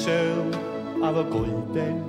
Sale ar y goeden,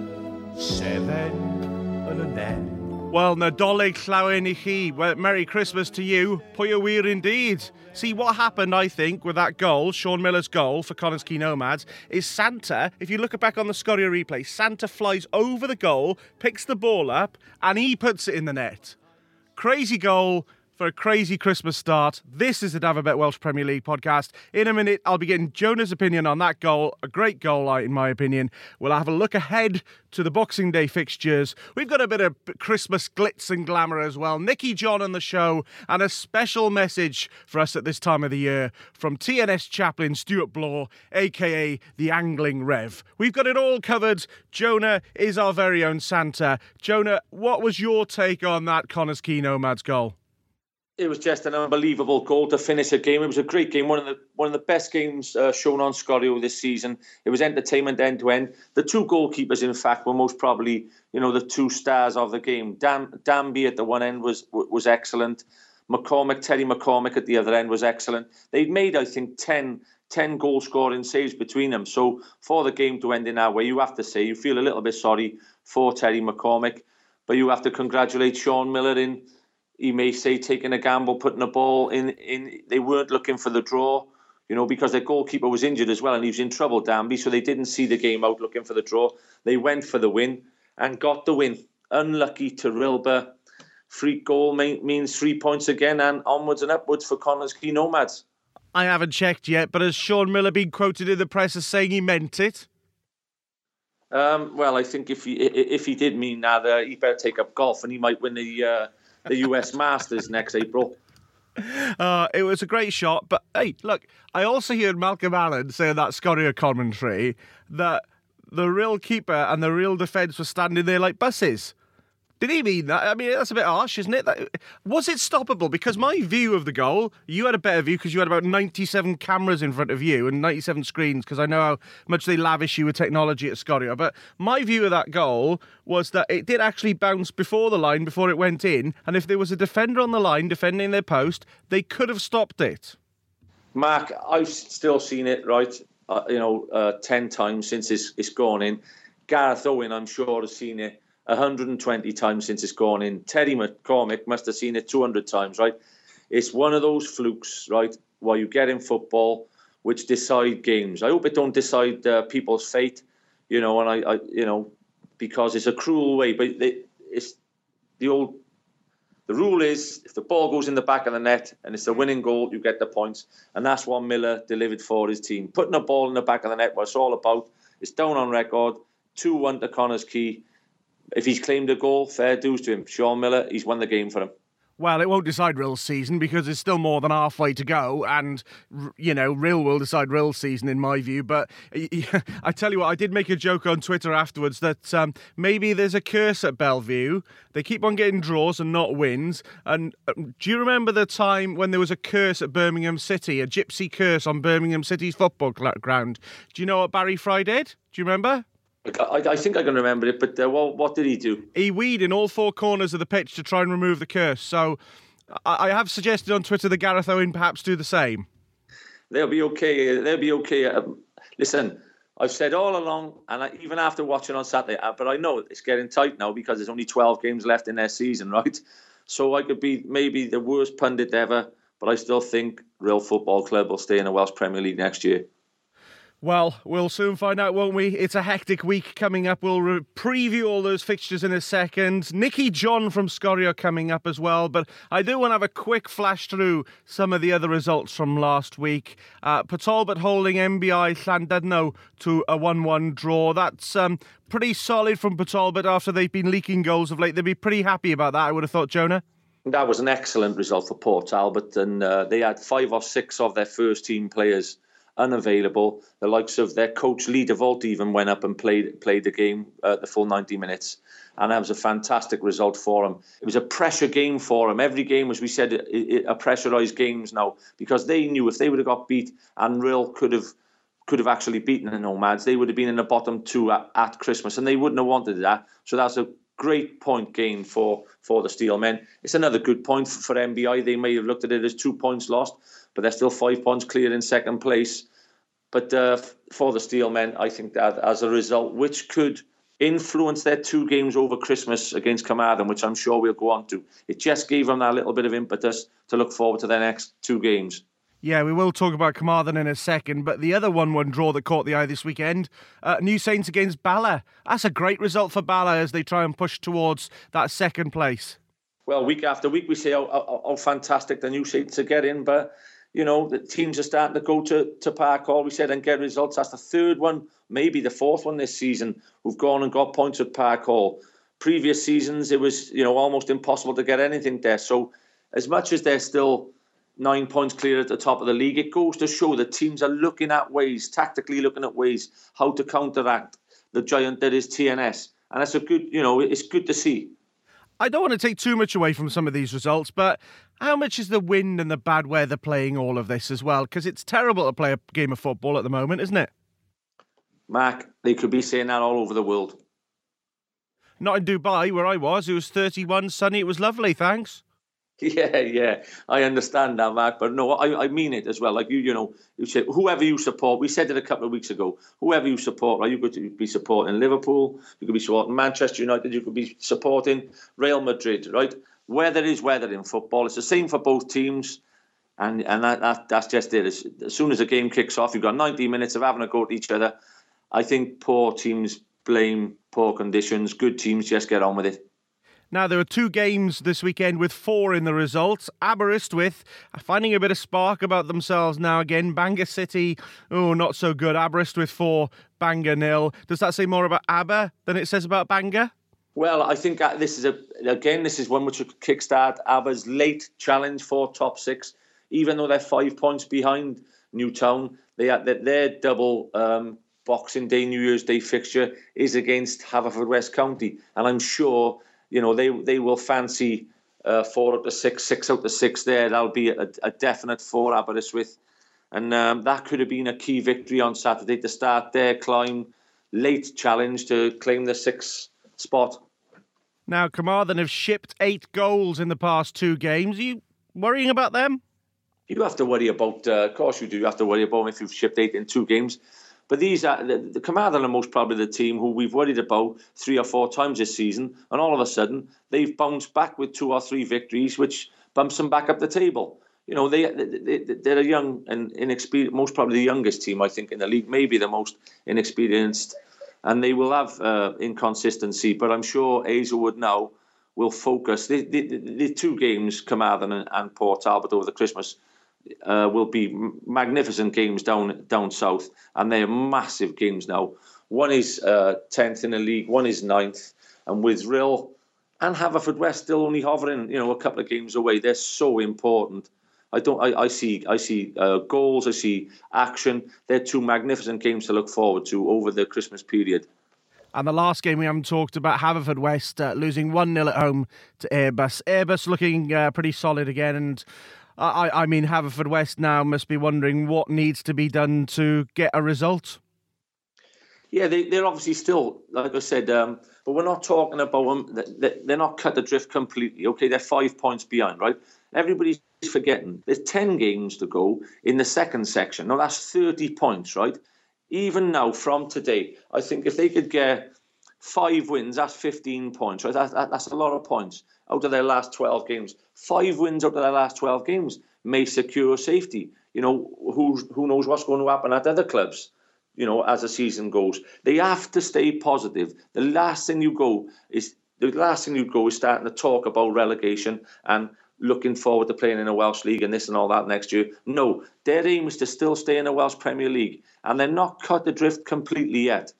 7 yn y net. Well, Nadolig llawen i chi. Well, Merry Christmas to you. Pwy a wir indeed. See, what happened, I think, with that goal, Sean Miller's goal for Connah's Quay Nomads, is Santa, if you look back on the Scoria replay, Santa flies over the goal, picks the ball up, and he puts it in the net. Crazy goal for a crazy Christmas start. This is the David Welsh Premier League podcast. In a minute, I'll be getting Jonah's opinion on that goal. A great goal, in my opinion. We'll have a look ahead to the Boxing Day fixtures. We've got a bit of Christmas glitz and glamour as well. Nicky John on the show, and a special message for us at this time of the year from TNS chaplain Stuart Blaw, a.k.a. the Angling Rev. We've got it all covered. Jonah is our very own Santa. Jonah, what was your take on that Connah's Quay Nomads goal? It was just an unbelievable goal to finish a game. It was a great game, one of the best games shown on Scorio this season. It was entertainment end to end. The two goalkeepers, in fact, were most probably, the two stars of the game. Danby at the one end was excellent. Terry McCormick at the other end was excellent. They'd made, I think, 10 goal-scoring saves between them. So for the game to end in that way, you have to say you feel a little bit sorry for Terry McCormick, but you have to congratulate Sean Miller in. He may say taking a gamble, putting a ball in. They weren't looking for the draw, because their goalkeeper was injured as well and he was in trouble, Danby, so they didn't see the game out looking for the draw. They went for the win and got the win. Unlucky to Rilber. Free goal means 3 points again and onwards and upwards for Connah's Quay Nomads. I haven't checked yet, but has Sean Miller been quoted in the press as saying he meant it? Well, I think if he did mean that, he better take up golf and he might win the US Masters next April. It was a great shot, but hey, look, I also heard Malcolm Allen say in that Scoria commentary that the real keeper and the real defence were standing there like buses. Did he mean that? I mean, that's a bit harsh, isn't it? Was it stoppable? Because my view of the goal, you had a better view because you had about 97 cameras in front of you and 97 screens, because I know how much they lavish you with technology at Scoria. But my view of that goal was that it did actually bounce before the line, before it went in. And if there was a defender on the line defending their post, they could have stopped it. Mark, I've still seen it, right? 10 times since it's gone in. Gareth Owen, I'm sure, has seen it 120 times since it's gone in. Terry McCormick must have seen it 200 times, right? It's one of those flukes, right, while you get in football, which decide games. I hope it don't decide people's fate, and I because it's a cruel way. But it's the rule is if the ball goes in the back of the net and it's a winning goal, you get the points, and that's what Miller delivered for his team. Putting a ball in the back of the net, what it's all about. It's down on record, 2-1 to Connah's Quay. If he's claimed a goal, fair dues to him. Sean Miller, he's won the game for him. Well, it won't decide Rill's season because there's still more than halfway to go. And, Rill will decide Rill's season in my view. But I tell you what, I did make a joke on Twitter afterwards that maybe there's a curse at Bellevue. They keep on getting draws and not wins. And do you remember the time when there was a curse at Birmingham City, a gypsy curse on Birmingham City's football ground? Do you know what Barry Fry did? Do you remember? I think I can remember it, but what did he do? He weed in all four corners of the pitch to try and remove the curse. So I have suggested on Twitter that Gareth Owen perhaps do the same. They'll be okay. Listen, I've said all along, and even after watching on Saturday, but I know it's getting tight now because there's only 12 games left in their season, right? So I could be maybe the worst pundit ever, but I still think Real Football Club will stay in the Welsh Premier League next year. Well, we'll soon find out, won't we? It's a hectic week coming up. We'll preview all those fixtures in a second. Nicky John from Scoria coming up as well. But I do want to have a quick flash through some of the other results from last week. Talbot holding MBI Llandudno to a 1-1 draw. That's pretty solid from Talbot after they've been leaking goals of late. They'd be pretty happy about that, I would have thought, Jonah. That was an excellent result for Port Talbot. And they had 5 or 6 of their first team players unavailable. The likes of their coach Lee DeVault even went up and played the game the full 90 minutes, and that was a fantastic result for them. It was a pressure game for them. Every game, as we said, a pressurised games now, because they knew if they would have got beat and Rill could have actually beaten the Nomads, they would have been in the bottom 2 at Christmas, and they wouldn't have wanted that. So that's a great point gain for the Steelmen. It's another good point for MBI. They may have looked at it as 2 points lost, but they're still 5 points clear in second place. But for the Steelmen, I think that as a result, which could influence their 2 games over Christmas against Carmarthen, which I'm sure we'll go on to, it just gave them that little bit of impetus to look forward to their next 2 games. Yeah, we will talk about Carmarthen in a second, but the other 1-1 draw that caught the eye this weekend, New Saints against Bala. That's a great result for Bala as they try and push towards that second place. Well, week after week we say how fantastic the New Saints are getting, but the teams are starting to go to Park Hall, we said, and get results. That's the 3rd one, maybe the 4th one this season, who've gone and got points at Park Hall. Previous seasons, it was almost impossible to get anything there. So as much as they're still 9 points clear at the top of the league, it goes to show that teams are looking at ways, tactically looking at ways, how to counteract the giant that is TNS. And that's a good, it's good to see. I don't want to take too much away from some of these results, but how much is the wind and the bad weather playing all of this as well? Because it's terrible to play a game of football at the moment, isn't it? Mark, they could be saying that all over the world. Not in Dubai, where I was. It was 31, sunny. It was lovely, thanks. Yeah. I understand that, Mark. But no, I mean it as well. Like, you said, whoever you support, we said it a couple of weeks ago, whoever you support, right? You could be supporting Liverpool, you could be supporting Manchester United, you could be supporting Real Madrid, right? Weather is weather in football. It's the same for both teams. And that's just it. As soon as the game kicks off, you've got 90 minutes of having a go at each other. I think poor teams blame poor conditions. Good teams just get on with it. Now, there were 2 games this weekend with 4 in the results. Aberystwyth finding a bit of spark about themselves now again. Bangor City, not so good. Aberystwyth 4, Bangor 0. Does that say more about Aber than it says about Bangor? Well, I think this is one which would kickstart Aber's late challenge for top 6. Even though they're 5 points behind Newtown, their double Boxing Day, New Year's Day fixture is against Haverfordwest County. And I'm sure they will fancy 4 out of 6, 6 out of 6 there. That'll be a definite for Aberystwyth. And that could have been a key victory on Saturday to start their climb, late challenge to claim the 6th spot. Now, Carmarthen have shipped 8 goals in the past 2 games. Are you worrying about them? You have to worry about, of course you do, you have to worry about them if you've shipped 8 in 2 games. But these are the Carmarthen are most probably the team who we've worried about 3 or 4 times this season, and all of a sudden they've bounced back with 2 or 3 victories, which bumps them back up the table. They're a young and inexperienced, most probably the youngest team I think in the league, maybe the most inexperienced, and they will have inconsistency. But I'm sure Hazelwood now will focus. The 2 games, Carmarthen and Port Talbot over the Christmas, will be magnificent games down south, and they are massive games now. One is 10th in the league, one is 9th, and with Rill and Haverfordwest still only hovering, a couple of games away. They're so important. I see goals, I see action. They're 2 magnificent games to look forward to over the Christmas period. And the last game we haven't talked about, Haverfordwest losing 1-0 at home to Airbus. Airbus looking pretty solid again, and I mean, Haverfordwest now must be wondering what needs to be done to get a result. Yeah, they're obviously still, like I said, but we're not talking about them. They're not cut adrift completely. Okay, they're 5 points behind, right? Everybody's forgetting there's 10 games to go in the second section. Now, that's 30 points, right? Even now, from today, I think if they could get 5 wins, that's 15 points, right? That's a lot of points out of their last 12 games. 5 wins out of their last 12 games may secure safety. Who knows what's going to happen at other clubs, as the season goes. They have to stay positive. The last thing you go is starting to talk about relegation and looking forward to playing in a Welsh League and this and all that next year. No, their aim is to still stay in the Welsh Premier League, and they're not cut adrift completely yet.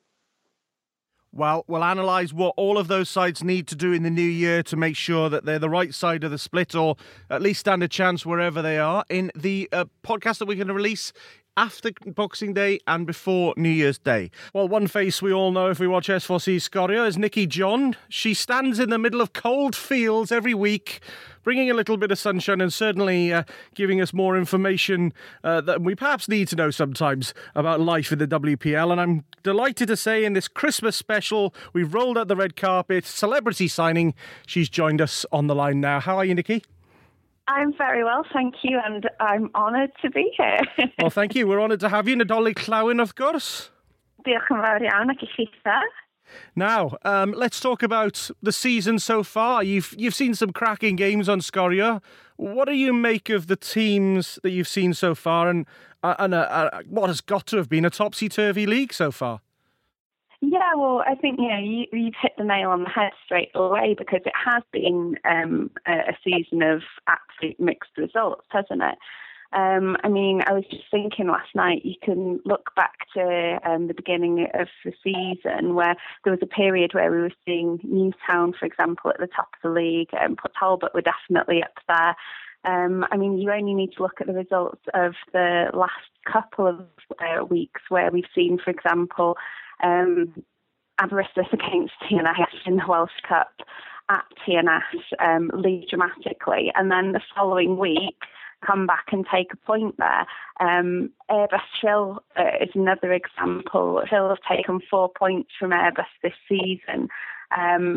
Well, we'll analyse what all of those sides need to do in the new year to make sure that they're the right side of the split, or at least stand a chance wherever they are, in the podcast that we're going to release after Boxing Day and before New Year's Day. Well, one face we all know if we watch S4C Scorio is Nikki John. She stands in the middle of cold fields every week, bringing a little bit of sunshine and certainly giving us more information that we perhaps need to know sometimes about life in the WPL. And I'm delighted to say in this Christmas special, we've rolled out the red carpet, celebrity signing. She's joined us on the line now. How are you, Nikki? I'm very well, thank you, and I'm honoured to be here. Well, thank you. We're honoured to have you. Nadolig Llawyn, of course. Diolch yn fawr iawn ac I chitha. Now, let's talk about the season so far. You've seen some cracking games on Sgorio. What do you make of the teams that you've seen so far, and what has got to have been a topsy-turvy league so far? Yeah, well, I think you've hit the nail on the head straight away, because it has been a season of absolute mixed results, hasn't it? I mean, I was just thinking last night, you can look back to the beginning of the season where there was a period where we were seeing Newtown, for example, at the top of the league, and Port Talbot were definitely up there. I mean, you only need to look at the results of the last couple of weeks where we've seen, for example, Aberystwyth against TNS in the Welsh Cup at TNS lead dramatically, and then the following week come back and take a point there. Airbus Hill is another example. Hill have taken 4 points from Airbus this season, and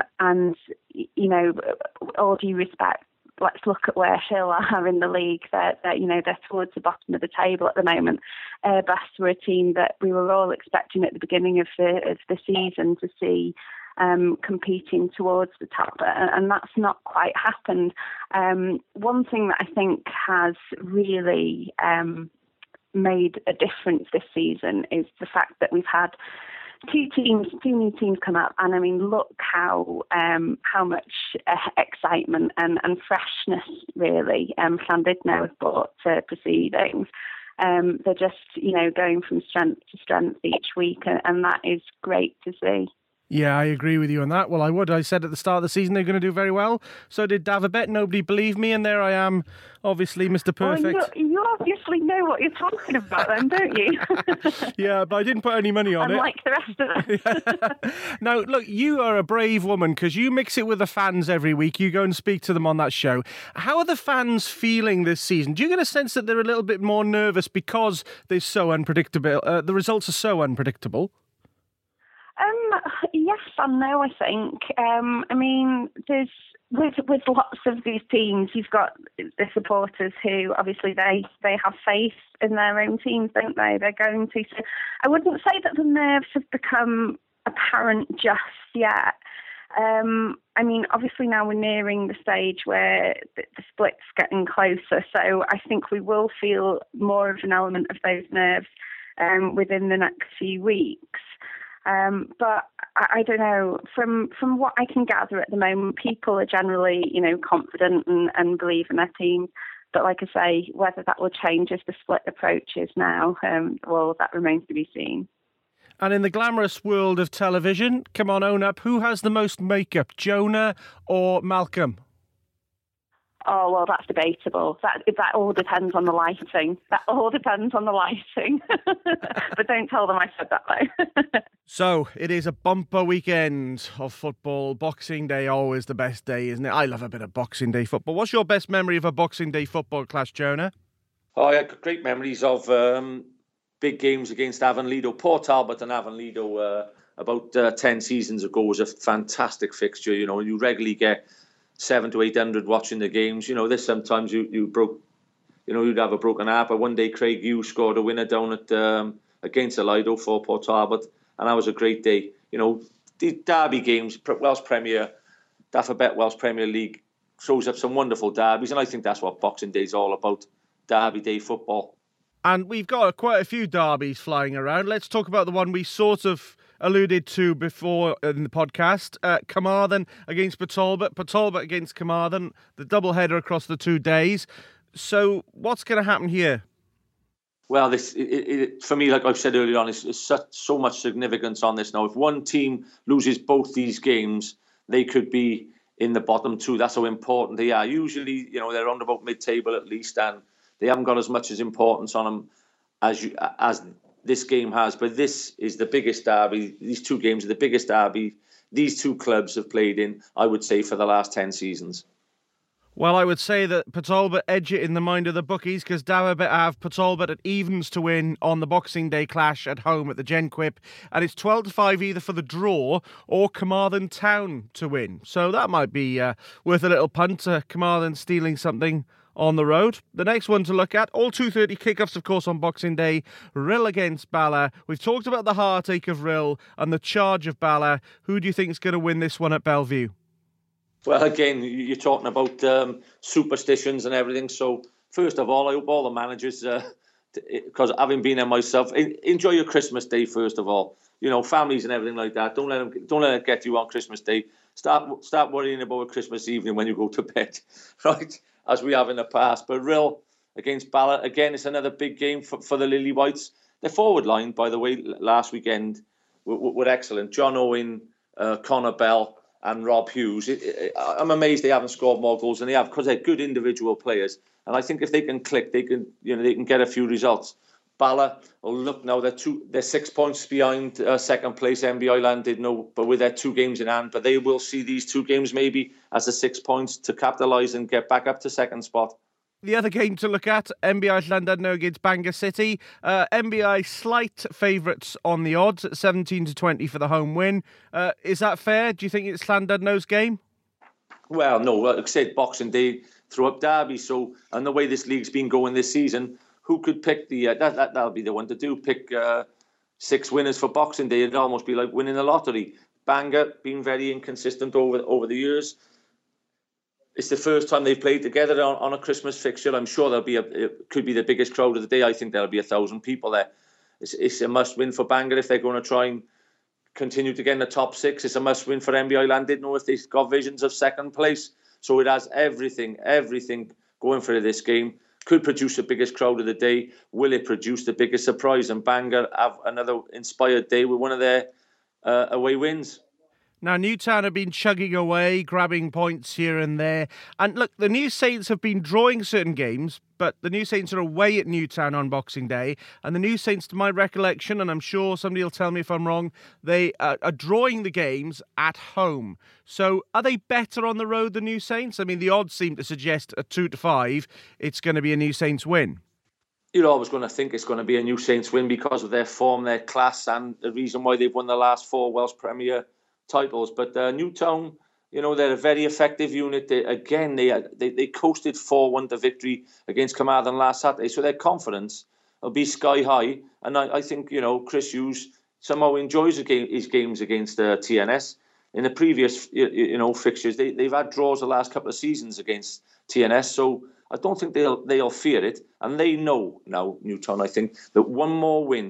all due respect, let's look at where Hill are in the league. They're towards the bottom of the table at the moment. Airbus were a team that we were all expecting at the beginning of the season to see competing towards the top, and that's not quite happened. One thing that I think has really made a difference this season is the fact that we've had two new teams come up, and I mean, look how much excitement and freshness really Llandudno have brought to proceedings. They're just going from strength to strength each week, and that is great to see. Yeah, I agree with you on that. Well, I said at the start of the season they're going to do very well. So did Davabet. Nobody believed me, and there I am, obviously Mr. Perfect. Well, you obviously know what you're talking about then, don't you? Yeah, but I didn't put any money on it. Unlike the rest of us. Now, look, you are a brave woman, because you mix it with the fans every week. You go and speak to them on that show. How are the fans feeling this season? Do you get a sense that they're a little bit more nervous because they're so unpredictable? The results are so unpredictable? Yes and no, I think. I mean, there's with lots of these teams, you've got the supporters who obviously they have faith in their own teams, don't they? They're going to. So I wouldn't say that the nerves have become apparent just yet. I mean, obviously now we're nearing the stage where the split's getting closer, so I think we will feel more of an element of those nerves within the next few weeks. But I don't know, from what I can gather at the moment, people are generally, confident and believe in their team. But like I say, whether that will change as the split approaches now, well, that remains to be seen. And in the glamorous world of television, come on, own up, who has the most makeup, Jonah or Malcolm? Oh, well, that's debatable. That all depends on the lighting. But don't tell them I said that, though. So, it is a bumper weekend of football. Boxing Day, always the best day, isn't it? I love a bit of Boxing Day football. What's your best memory of a Boxing Day football clash, Jonah? Oh, I had great memories of big games against Avonlido. Port Talbot and Avonlido about 10 seasons ago was a fantastic fixture. You regularly get 700 to 800 watching the games. There's sometimes you broke, you'd have a broken heart. But one day Craig Hughes scored a winner down at against Lido for Port Talbot, and that was a great day. The derby games, Welsh Premier, Davabet Welsh Premier League throws up some wonderful derbies, and I think that's what Boxing Day is all about, derby day football. And we've got quite a few derbies flying around. Let's talk about the one we sort of alluded to before in the podcast. Carmarthen against Port Talbot against Carmarthen, the double-header across the 2 days. So what's going to happen here? Well, for me, like I've said earlier on, it's so much significance on this now. If one team loses both these games, they could be in the bottom two. That's how important they are. Usually, they're around about mid-table at least, and they haven't got as much as importance on them as this game has. But this is the biggest derby. These two games are the biggest derby these two clubs have played in, I would say, for the last 10 seasons. Well, I would say that Port Talbot edge it in the mind of the bookies, because Davabet have Port Talbot at evens to win on the Boxing Day clash at home at the Genquip, and it's 12-5 either for the draw or Carmarthen Town to win. So that might be worth a little punt. Carmarthen stealing something on the road. The next one to look at, all 2:30 kickoffs, of course, on Boxing Day. Rhyl against Bala. We've talked about the heartache of Rhyl and the charge of Bala. Who do you think is going to win this one at Bellevue? Well, again, you're talking about superstitions and everything. So, first of all, I hope all the managers, because having been there myself, enjoy your Christmas Day, first of all. You know, families and everything like that. Don't let it get you on Christmas Day. Start worrying about Christmas evening when you go to bed, right? As we have in the past. But Rhyl against Bala, again, it's another big game for the Lily Whites. Their forward line, by the way, last weekend were excellent. John Owen, Connor Bell, and Rob Hughes. I'm amazed they haven't scored more goals than they have, because they're good individual players. And I think if they can click, they can get a few results. Bala, look now, they're 6 points behind second place. MBI Llandudno, but with their 2 games in hand. But they will see these 2 games maybe as the 6 points to capitalise and get back up to second spot. The other game to look at, MBI Llandudno against Bangor City. MBI slight favourites on the odds at 17-20 for the home win. Is that fair? Do you think it's Llandudno's game? Well, no. Like I said, Boxing Day threw up Derby. So, and the way this league's been going this season, who could pick that'll be the one to do. Pick 6 winners for Boxing Day. It'd almost be like winning the lottery. Bangor been very inconsistent over the years. It's the first time they've played together on a Christmas fixture. I'm sure could be the biggest crowd of the day. I think there'll be 1,000 people there. It's a must-win for Bangor if they're going to try and continue to get in the top 6. It's a must-win for MBI Llandudno if they've got visions of second place. So it has everything going for this game. Could produce the biggest crowd of the day. Will it produce the biggest surprise? And Bangor have another inspired day with one of their away wins. Now, Newtown have been chugging away, grabbing points here and there. And look, the New Saints have been drawing certain games, but the New Saints are away at Newtown on Boxing Day. And the New Saints, to my recollection, and I'm sure somebody will tell me if I'm wrong, they are drawing the games at home. So are they better on the road, the New Saints? I mean, the odds seem to suggest at 2-5, it's going to be a New Saints win. You're always going to think it's going to be a New Saints win because of their form, their class, and the reason why they've won the last 4 Welsh Premier titles. But Newtown, they're a very effective unit. They coasted 4-1 to victory against Carmarthen last Saturday, so their confidence will be sky high. And I think Chris Hughes somehow enjoys his games against TNS. In the previous fixtures, they've had draws the last couple of seasons against TNS, so I don't think they'll fear it. And they know now, Newtown, I think, that one more win.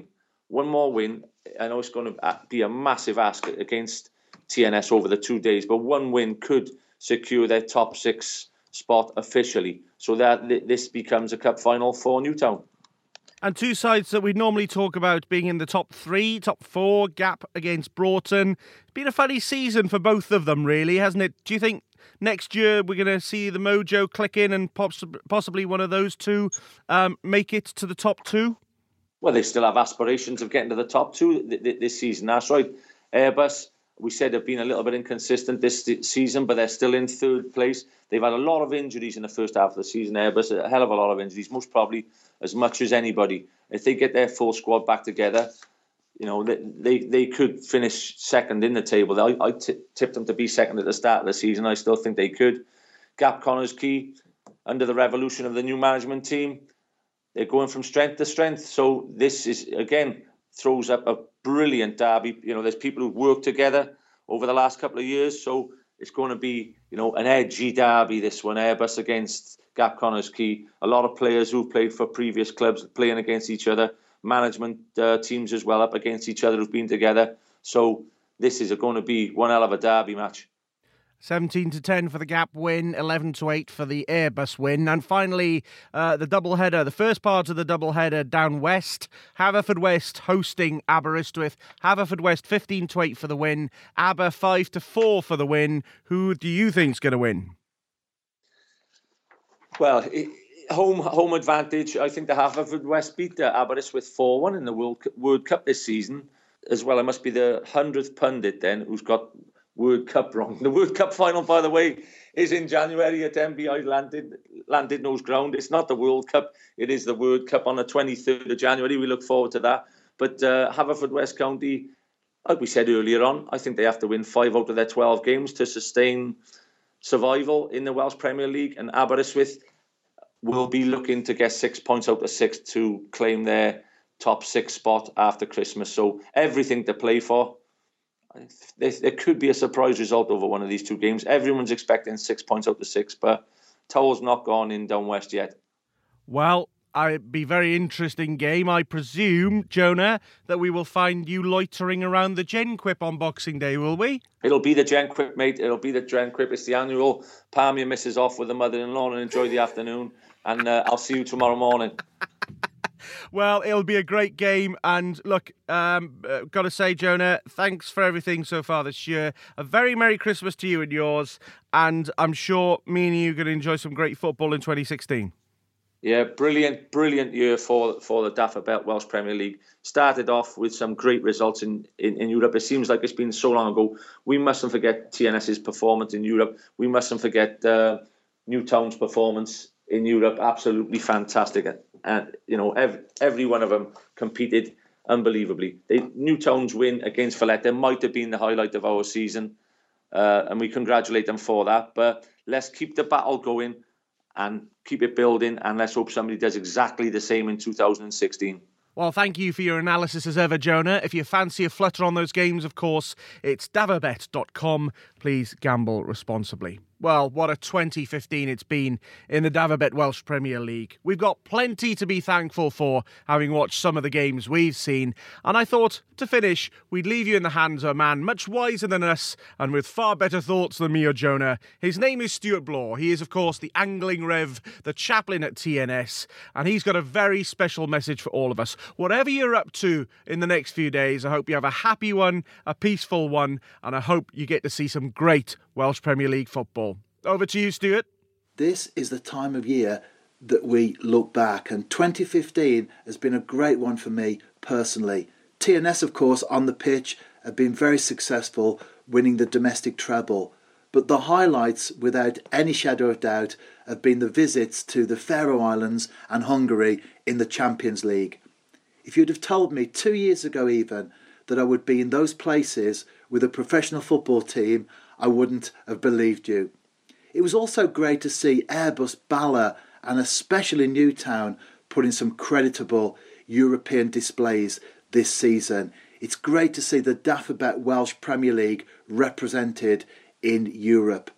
I know it's going to be a massive ask against TNS over the 2 days, but one win could secure their top 6 spot officially, so that this becomes a cup final for Newtown. And 2 sides that we normally talk about being in the top 3, top 4, Gap against Broughton. It's been a funny season for both of them, really, hasn't it? Do you think next year we're going to see the mojo click in and possibly one of those 2 make it to the top 2? Well, they still have aspirations of getting to the top 2 this season. That's right. Airbus, we said, have been a little bit inconsistent this season, but they're still in 3rd place. They've had a lot of injuries in the first half of the season, Airbus, a hell of a lot of injuries, most probably as much as anybody. If they get their full squad back together, they could finish second in the table. I tipped them to be second at the start of the season. I still think they could. Gap Connors Quay, under the revolution of the new management team, they're going from strength to strength. So this is, again, throws up a brilliant derby. There's people who've worked together over the last couple of years. So it's going to be, an edgy derby, this one. Airbus against Gap Connors Quay. A lot of players who've played for previous clubs playing against each other. Management teams as well up against each other who've been together. So this is going to be one hell of a derby match. 17-10 for the Gap win, 11-8 for the Airbus win. And finally, the doubleheader, the first part of the doubleheader down west. Haverfordwest hosting Aberystwyth. Haverfordwest 15-8 for the win. Aber 5-4 for the win. Who do you think's going to win? Well, home advantage. I think the Haverfordwest beat Aberystwyth 4-1 in the World Cup this season. As well, it must be the 100th pundit then who's got World Cup wrong. The World Cup final, by the way, is in January at MBI Llandudno's ground. It's not the World Cup. It is the World Cup on the 23rd of January. We look forward to that. But Haverfordwest County, like we said earlier on, I think they have to win 5 out of their 12 games to sustain survival in the Welsh Premier League. And Aberystwyth, will be looking to get 6 points out of 6 to claim their top 6 spot after Christmas. So everything to play for. There could be a surprise result over one of these 2 games. Everyone's expecting 6 points out of 6, but Towell's not gone in down west yet. Well, it'd be a very interesting game. I presume, Jonah, that we will find you loitering around the Genquip on Boxing Day, will we? It'll be the Genquip, mate. It'll be the Genquip. It's the annual palm your missus off with the mother-in-law and enjoy the afternoon. And I'll see you tomorrow morning. Well, it'll be a great game. And look, got to say, Jonah, thanks for everything so far this year. A very Merry Christmas to you and yours. And I'm sure me and you are going to enjoy some great football in 2016. Yeah, brilliant year for the Dafabet Welsh Premier League. Started off with some great results in Europe. It seems like it's been so long ago. We mustn't forget TNS's performance in Europe. We mustn't forget Newtown's performance in Europe. Absolutely fantastic. And every one of them competed unbelievably. Newtown's win against Valletta might have been the highlight of our season, and we congratulate them for that. But let's keep the battle going and keep it building, and let's hope somebody does exactly the same in 2016. Well, thank you for your analysis as ever, Jonah. If you fancy a flutter on those games, of course, it's davabet.com. Please gamble responsibly. Well, what a 2015 it's been in the Davabet Welsh Premier League. We've got plenty to be thankful for, having watched some of the games we've seen. And I thought, to finish, we'd leave you in the hands of a man much wiser than us and with far better thoughts than me or Jonah. His name is Stuart Blaw. He is, of course, the angling rev, the chaplain at TNS, and he's got a very special message for all of us. Whatever you're up to in the next few days, I hope you have a happy one, a peaceful one, and I hope you get to see some great Welsh Premier League football. Over to you, Stuart. This is the time of year that we look back, and 2015 has been a great one for me personally. TNS, of course, on the pitch have been very successful, winning the domestic treble. But the highlights, without any shadow of doubt, have been the visits to the Faroe Islands and Hungary in the Champions League. If you'd have told me 2 years ago even that I would be in those places with a professional football team, I wouldn't have believed you. It was also great to see Airbus Bala and especially Newtown putting some creditable European displays this season. It's great to see the Dafabet Welsh Premier League represented in Europe.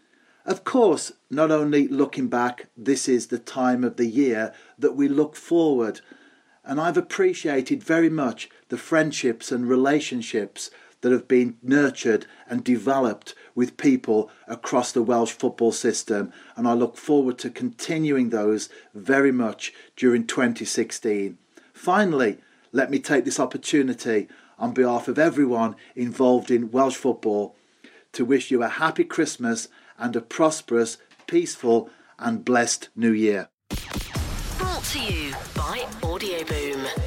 Of course, not only looking back, this is the time of the year that we look forward. And I've appreciated very much the friendships and relationships that have been nurtured and developed with people across the Welsh football system, and I look forward to continuing those very much during 2016. Finally, let me take this opportunity on behalf of everyone involved in Welsh football to wish you a happy Christmas and a prosperous, peaceful and blessed New Year. Brought to you by Audio Boom.